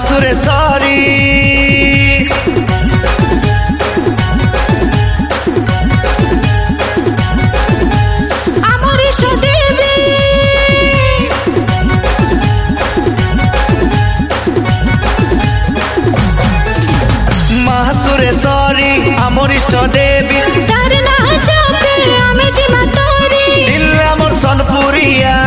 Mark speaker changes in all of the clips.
Speaker 1: सुरेश्वरी सुरेश्वरी आमर इष्ट देवी दिल आमर सोनपुरिया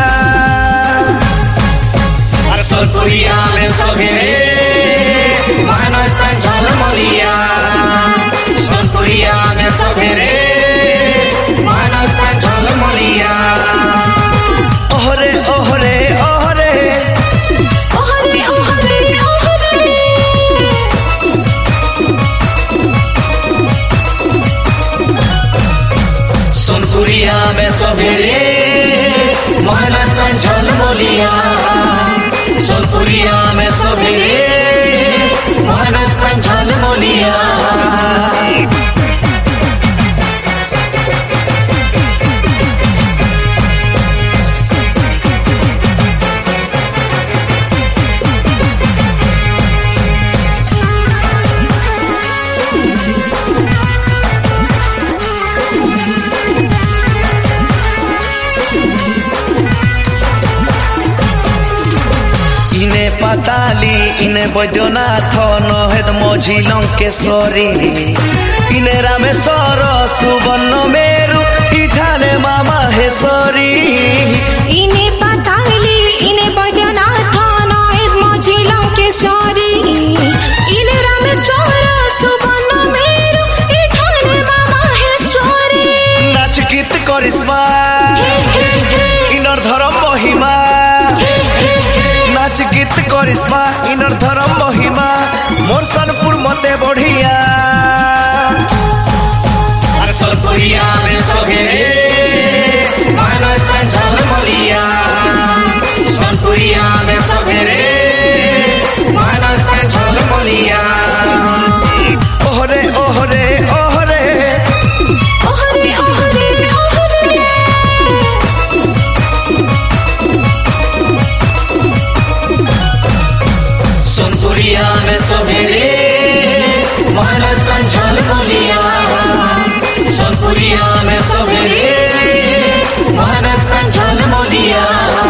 Speaker 1: सोनपुरिया में सवेरे मेहनत पे झलमलिया सोनपुरिया में सवेरे मेहनत पे झलमलिया ओहरे ओहरे ओहरे ओहरे ओहरे ओहरे सोनपुरिया में सवेरे मेहनत पे झलमलिया सोनपुरिया में सवेरे मेहनत पे झलमलिया इने पाताली इने बैद्यनाथ नहेद मझी लंकेश्वरी इने रामेश्वर सुवर्ण मेरु इठाले मामा हेश्वरी
Speaker 2: इने पाताली इने बैद्यनाथ नहेद मझी लंकेश्वरी इने रामेश्वर सुवर्ण मेरु इठाले मामा हेश्वरी
Speaker 1: नाच गीत करिश्मा इनर धर्म महिमा नाच गीत करिश्मा इनर धर्म महिमा मोर सोनपुर मते बढ़िया अरे सोनपुरिया में सवेरे मेहनत पे झलमलिया सोनपुरिया में सवेरे मेहनत पे झलमलिया ओहरे ओहरे ओहरे
Speaker 2: ओहरे ओहरे ओहरे
Speaker 1: सोनपुरिया में सवेरे मेहनत पे झलमलिया सोनपुरिया में सवेरे मेहनत पे झलमलिया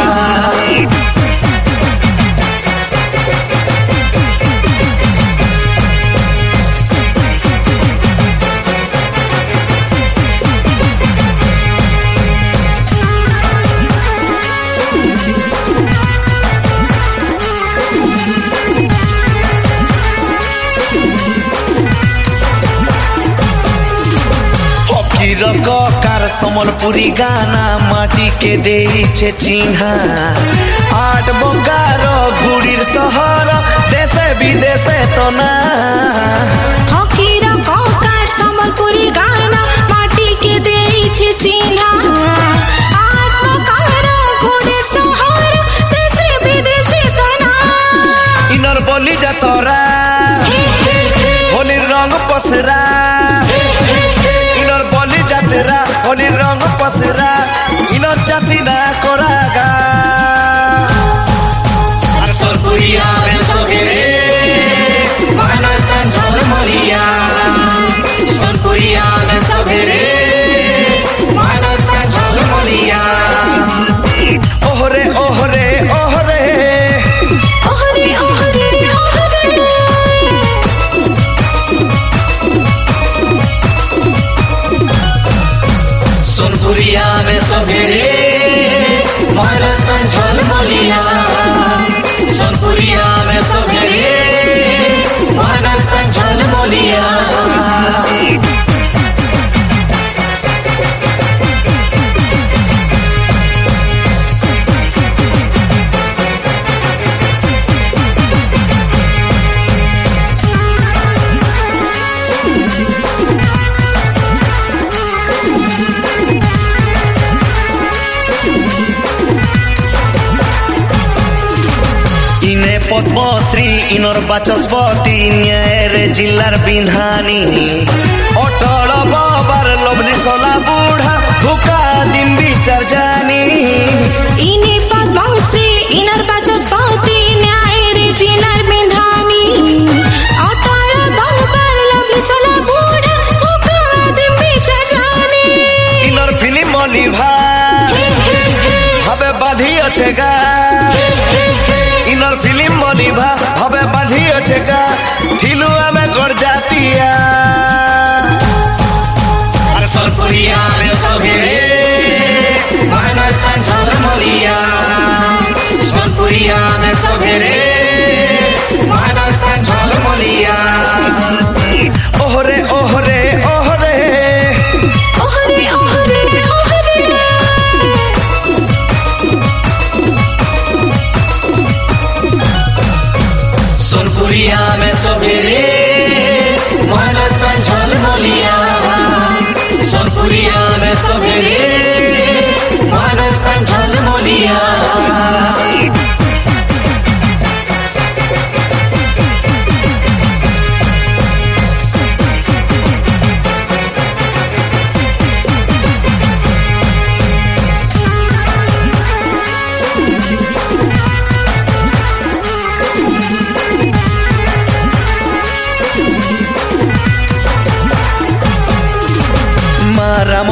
Speaker 1: कार समलपुरी गाना माटी के देइछे चिन्हा आठ बंगार गुड़ीर सहर देशे विदेशे तो ना
Speaker 2: हकीर कार समलपुरी गाना माटी के देइछे चिन्हा आठ बंगार गुड़ीर सहर देशे विदेशे तो ना
Speaker 1: इनर बोली जातरा होली रंग पसरा होली रंग पसरा इनर चासीना कोरागा अरे सोनपुरिया में सवेरे मेहनत पे झलमलिया सोनपुरिया में सवेरे मेहनत पे झलमलिया ओहरे ओहरे ओहरे
Speaker 2: ओहरे ओहरे ओहरे
Speaker 1: सोनपुरिया में सवेरे मेहनत पे झलमलिया सोनपुरिया में सवेरे मेहनत पे झलमलिया पद्मश्री इनर बाचस्पति न्याय जिलार बिंधानी अटल बाबार लवली सोला बुढ़ा भूका दिन विचार जानी
Speaker 2: इने पद्मश्री इनर बाचस्पति न्याय जिलार बिंधानी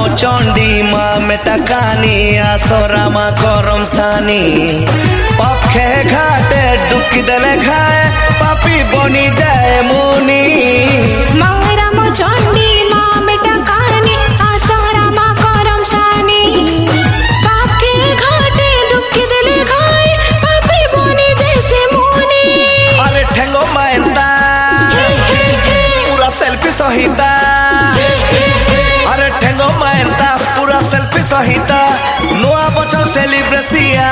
Speaker 1: चंडी माँ मेटाकानी आसोरामा करम सानी पक्षे घाटे डुबकी देले खाए पापी बनी जाए मुनी
Speaker 2: माराम चंडी माँ मेटाकानी आसोरामा करम सानी पक्षे घाटे डुबकी देले खाए पापी बनी जैसे मुनी।
Speaker 1: अरे ठेंगो मायता पूरा सेल्फी सहिता अरे ठेंगो मायता पूरा सेल्फी सहिता नुआ बचल सेलिब्रेसिया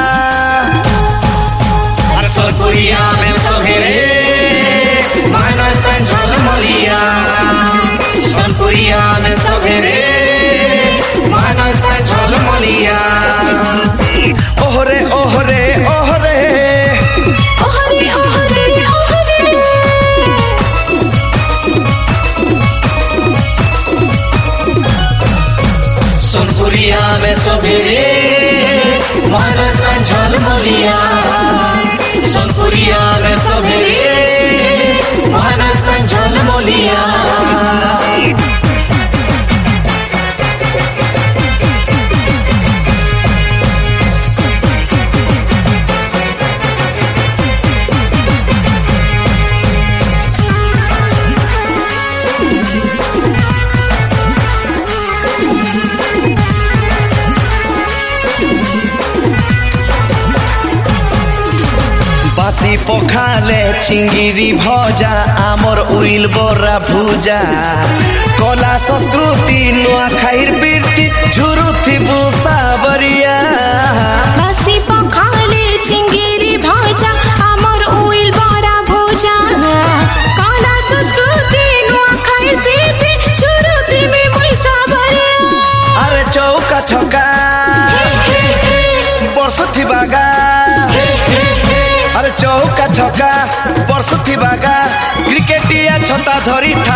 Speaker 1: अरे सोनपुरिया में सभेरे मानत पंचल मलिया सोनपुरिया में सभेरे मानत पंचल मलिया ओहरे ओहरे ओहरे
Speaker 2: ओहरे ओहरे ओहरे
Speaker 1: सोनपुरिया में सभेरे मानत पंचल मलिया सोनपुरिया में सभेरे मानत पंचल मलिया बासी पखाले चिंगिरी भजा आमर उइल बरा भुजा कला संस्कृति नुआ खाइर बीर्ति झुरुथी बुसा बरिया
Speaker 2: बासी पखाले चिंगिरी भजा आमर उइल बरा भुजा कला संस्कृति नुआ खाइर बीर्ति झुरुथी में पैसा बरिया
Speaker 1: अरे चौका छक्का बरसुथी बागा अरे चौका छक्का बरसुथी बागा क्रिकेटिया छता धरी था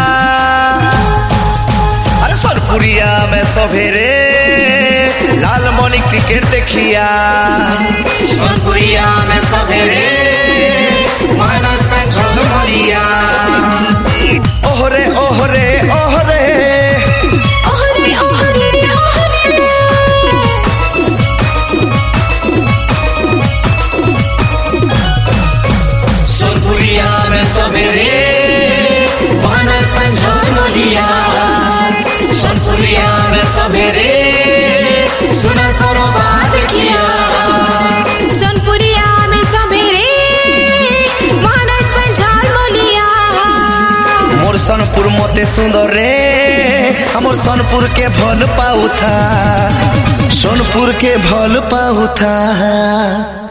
Speaker 1: अरे सोनपुरिया में सभेरे लालमणि क्रिकेट देखिया सोनपुरिया में सभेरे मानत पंचल मलिया ओहरे ओहरे ओहरे
Speaker 2: ओहरे ओहरे ओहरे
Speaker 1: सोनपुरिया में सवेरे मानत पंचल मलिया सोनपुरिया में सवेरे सुनर परो बात किया
Speaker 2: सोनपुरिया में सवेरे मानत पंचल मलिया
Speaker 1: मोर सोनपुर मते सुंदर रे हमर सोनपुर के भल पाऊ था सोनपुर के भल पाऊ था।